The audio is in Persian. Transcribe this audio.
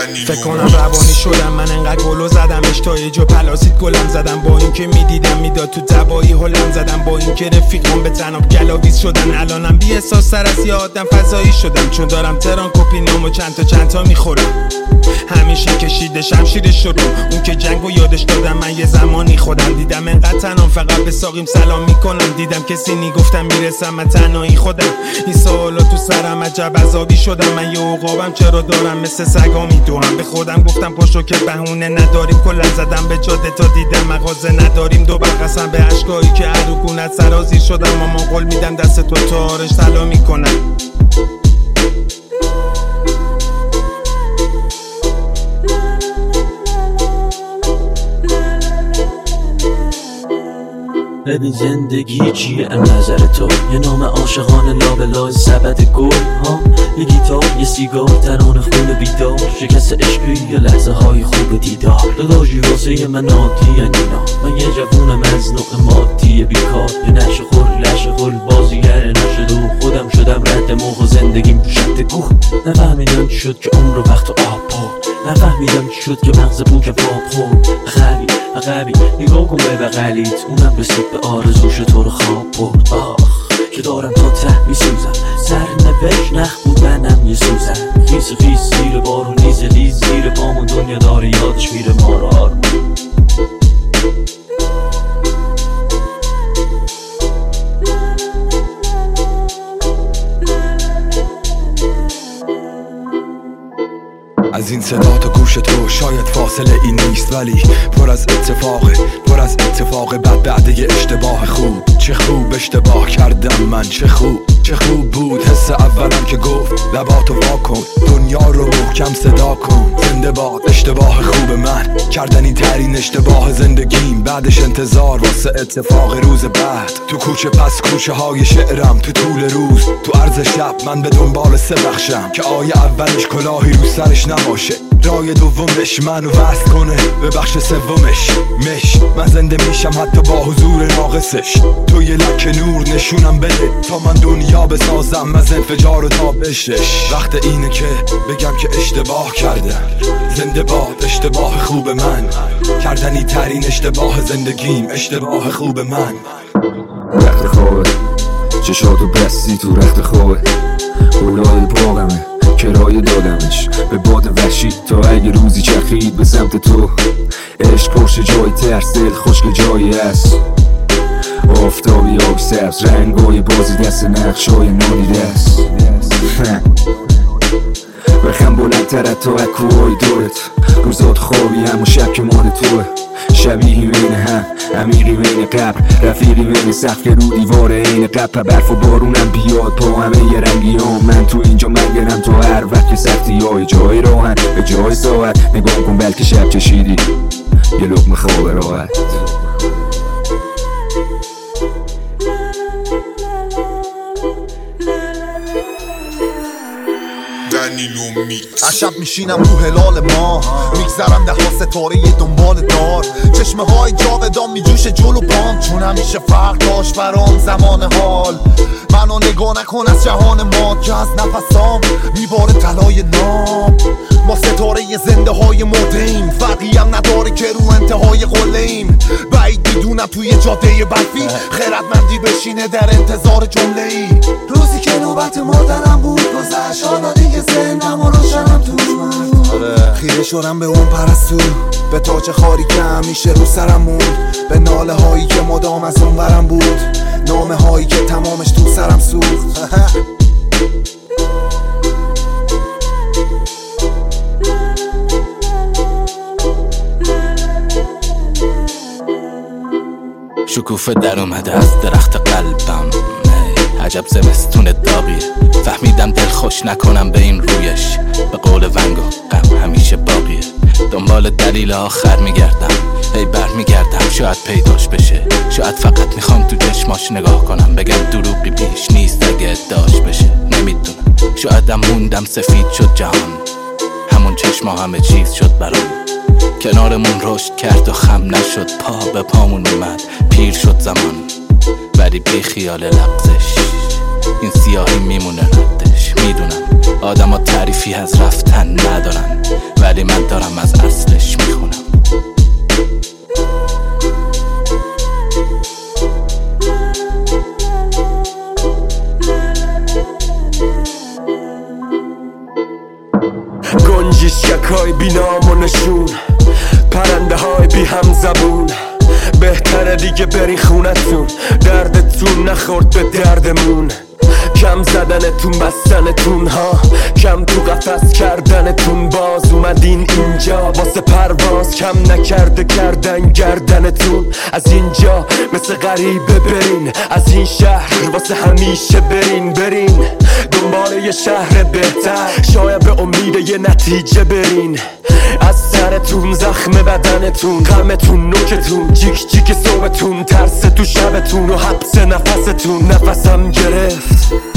فکر کنم روانی شدم من، انقدر گلو زدمش تا یه جا پلاسید گلم زدم. با این که میدیدم میداد تو تبایی هلم زدم. با این که رفیقم به تناب گلاویز شدن. الانم بی احساس تر از یه آدم فضایی شدم، چون دارم تران کپینام و چند تا میخورم. همیشه کشیده شمشیرش شدم، اون که جنگو یادش دادم. من یه زمانی خودم دیدم انقدر تنام، فقط به ساقیم سلام میکنم. دیدم کسی نیگفتم میرسم، من تنهایی خودم. این سوالا تو سرم عجب عذابی شدم. من یه عقابم چرا دارم مثل سگا میدوام. به خودم گفتم پاشو که بهونه نداریم. کلا زدم به جاده تا دیدم مغازه نداریم. دو برقصم به اشکایی که عروقونت سرازی شدم. مامان قول میدم دست تو تارش طلا میکنم. ببین زندگی چیه از نظر تو؟ یه نام عاشقانه لابلای سبد گل ها، یه گیتار، یه سیگار، ترانه خون بیدار، شکست عشقی یا لحظه های خوب دیدار. داداشی واسه من عادی اینا، من یه جوون مزنوق مادی بیکار، یه نشه خور لشه خور بازیگر نشه دو. خودم شدم رد موق و زندگیم تو شد گوه. نفهمیدم چی شد که عمر و وقت و آب پرد، نفهمیدم چی شد که مغز بوک فاب خورد. عقبی نگاه کن به بغلیت، اونم رسید به آرزوش تو رو خواب برد. آخ که دارم تا ته میسوزم، سرنوشت نخ بود منم یه سوزم. خیس زیر بارون لیز زیر پامون، دنیا داره یادش میره ما رو آروم. از این صدا تا گوش تو شاید فاصله این نیست، ولی پر از اتفاق بعد یه اشتباه خوب. چه خوب اشتباه کردم من، چه خوب بود حس اولم که گفت لباتو واکن، دنیا رو محکم صدا کن. زنده باد اشتباه خوب من، کردنی ترین اشتباه زندگیم. بعدش انتظار واسه اتفاق روز بعد. تو کوچه پس کوچه های شعرم، تو طول روز تو عرض شب من به دنبال سه بخشم که آیه اولش کلاهی رو سرش نباشه، رای دومش منو وصل کنه به بخش سومش. من زنده میشم حتی با حضور ناقصش. تو یه لکه نور نشونم بده تا من دنیا بسازم از انفجار و تابشش. وقت اینه که بگم که اشتباه کردم. زنده باد اشتباه خوب من، کردنی ترین اشتباه زندگیم. اشتباه خوب من. رخت خوابه چشاتو بستی تو رخت خوابه، گلای باغمه کرایه دادمش به باد وحشی تا اگه روزی چرخید به سمت تو. عشق پشت جای ترس، دل خشک جایی هست. آفتابی آبی سبز، رنگای بازی دست نقشای نادیده است. بخم بلندتر تا اکوهای دورت، روزات خوابی همون شب که مال توه. شبیهی بین هم، عمیقی بین قبر، رفیقی بین سقف که رو دیوار این قبر. برف و بارونم بیاد با همه یه رنگی هم. من تو اینجا مگرم تو هر وقت که سختی های جای راحن به جای ساعت. نگاه کن بلکه شب چشیدی یه لقمه خواب راحت. از شب میشینم رو هلال ما، میگذرم ده ها ستاره دنبال دار. چشمه های جاودان میجوشه جلو بام، چون همیشه فرق داشت برام زمان حال. منو نگاه نکن از جهان ما که از نفسام میباره طلای نام. ما ستاره زنده های مرده‌ایم، فرقی هم نداره که رو انتهای قله‌ایم. بعید میدونم توی جاده برفی خیرتمندی بشینه در انتظار جمله‌ای. روزی که نوبت مردنم بود گذشت، حالا دیگه ذهنم و روشنم توش بود. خیره شدم به اون پرستو، به تاج خاری که همیشه رو سرم موند، به ناله هایی که مدام از اون برم بود، نامه هایی که تمامش تو سرم سوخت. شکوفه در اومده از درخت قلبم، عجب زمستون داغیه. فهمیدم دل خوش نکنم به این رویش، به قول ونگو غم همیشه باقیه. دنبال دلیل آخر میگردم، هی بر میگردم شاید پیداش بشه. شاید فقط میخوام تو چشماش نگاه کنم، بگم دروغی پیش نیست اگه ادعاش بشه. نمیدونم شایدم موندم سفید شد جهان، همون چشما همه چیز شد برام. کنارمون رشد کرد و خم نشد، پا به پامون اومد، پیر شد زمان. ولی بی خیال لغزش این سیاهی میمونه ردش. میدونم آدم ها تعریفی از رفتن ندارن، ولی من دارم از اصلش میخونم. گنجیشکای بی نام و نشون، پرنده های بی هم زبون، بهتره دیگه بری خونتون، دردتون نخورد به دردمون. کم زدنتون بستنتون ها، کم تو قفس کردنتون، باز اومدین اینجا واسه پرواز، کم نکرده کردن گردنتون. از اینجا مثل غریبه برین، از این شهر واسه همیشه برین. دنبال یه شهر بهتر، شاید به امید یه نتیجه برین. از سرتون زخم بدنتون، غمتون نوکتون، جیک جیک صبحتون، ترس تو شبتون و حبس نفستون. نفسم گرفت